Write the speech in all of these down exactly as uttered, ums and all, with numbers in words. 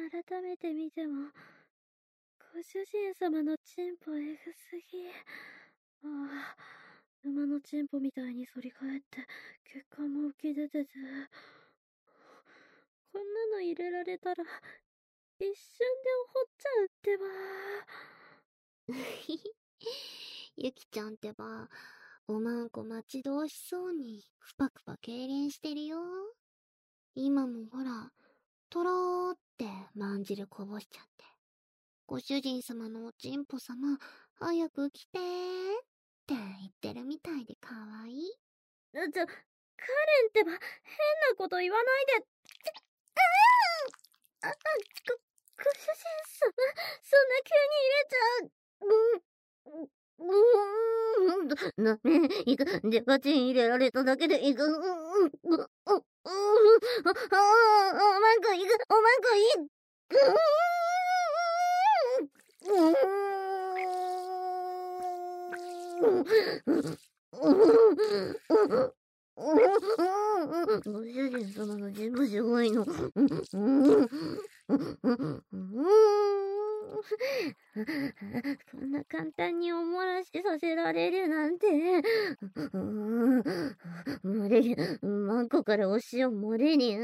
改めて見ても、ご主人様のチンポエグすぎ。ああ、馬のチンポみたいに反り返って、血管も浮き出てて。こんなの入れられたら、一瞬で怒っちゃうってば。 ゆきちゃんってば、おまんこ待ち遠しそうに、くぱくぱ痙攣してるよ。今もほら、とろーってまんじるこぼしちゃって。ご主人様のおちんぽ様、早く来てーって言ってるみたいでかわいい。 ちょ、カレンってば、変なこと言わないで。あ、あ、ご、ご主人様、そんな急に入れちゃう。う、う、うーん、な、ね、いく、じゃがちん入れられただけでいく、う、う、う、う、う、あ、あ、おまんこいく、おまんこいく、うーん、ご主人様の全部すごいの。こんな簡単におもらしさせられるなんて。漏れ、マンコからお塩漏れに。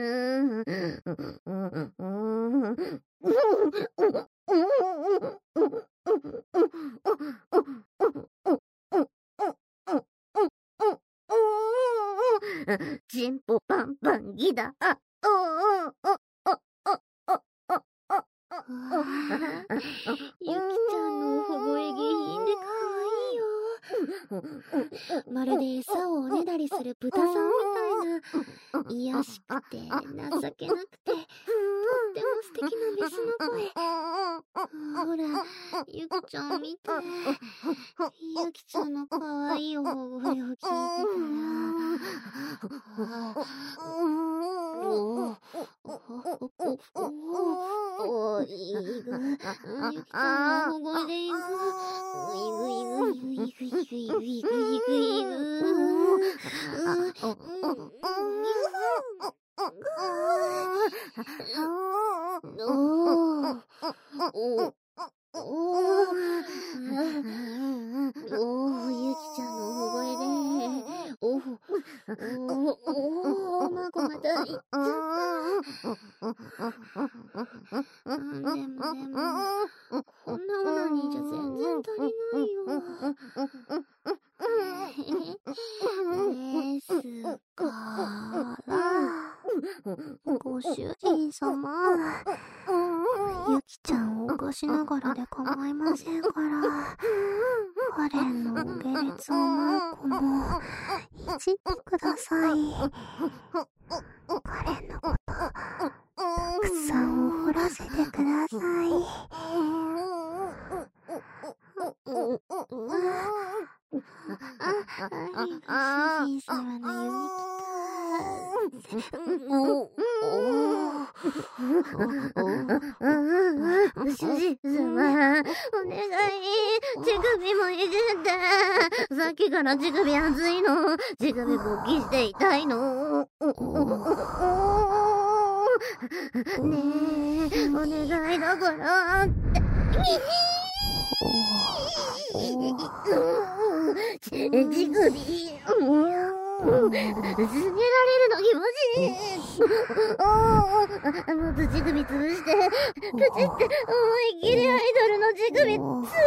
チンポパンパンギだ。あ、おおおおおおおお。 ゆきちゃんのおほほえ下品でかわいいよ。まるで餌をおねだりする豚さんみたいな、癒しくて情けなくて、とっても素敵なメスの声。ほら、ゆきちゃん見て。ゆきちゃんのかわいいおほほえを聞いてたら、おおおいぐ、ゆきちゃんのおほほえでいぐ、いぐいぐいぐいぐいぐいぐいぐいぐいぐいぐ。おー、おー、ゆきちゃんのおほほえで、おー、おー、おー、まこまたいっちゃった。でもでも、こんなオナニーじゃ全然足りないよ。ですから、ご主人様、ゆきちゃんを起こしながらで構いませんから、カレンの下劣おまんこもいじってください。カレンのこと、たくさんお掘らせてください。あ、ご主人様の指きた。ご主人様、お願い。乳首もいるんだ。さっきから乳首熱いの。乳首勃起して痛いの。ねえ、お願いだから。乳首。すげられるの気持ちいい。おー、もっと乳首潰して、口って思いっきりアイドルの乳首潰して。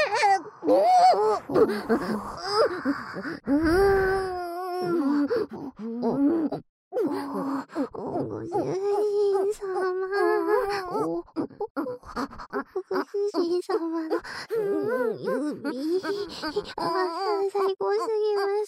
ご主人様、ご主人様の指、あ、最高すぎます。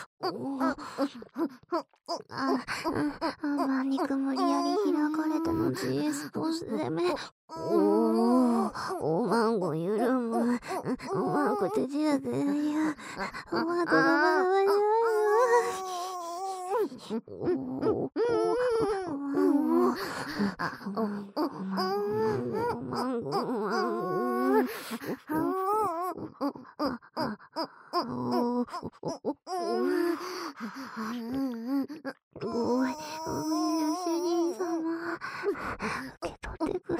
あ、あ、ま、肉無理やり開かれたの ジーエス ポスでめ。おー、おまんこ緩む。おまんこ手強くやる。おまんこがままじゃおおご主人様、受け取ってくだ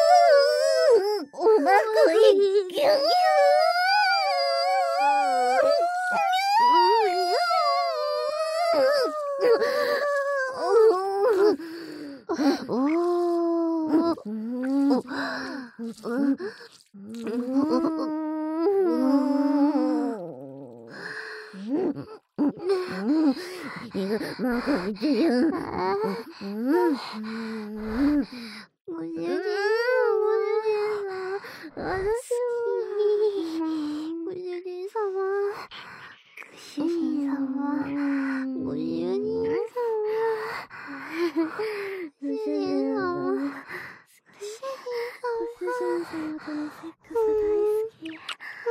うまくいきゅーなんか見てる。ご主人様、私も、ご主人様、ご主人様、ご主人様、ご主人様、 ご主人様とのセックス大好き。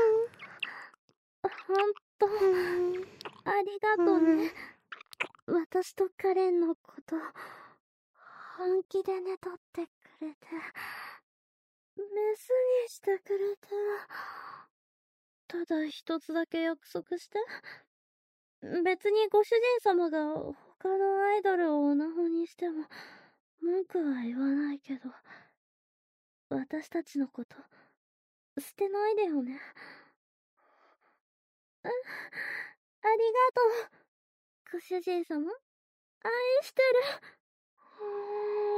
ほんと、ありがとね。私とカレンのこと、本気でねとってくれて、メスにしてくれて。ただ一つだけ約束して。別にご主人様が他のアイドルをオナホにしても、文句は言わないけど、私たちのこと、捨てないでよね。あ、ありがとう。ご主人様、愛してる。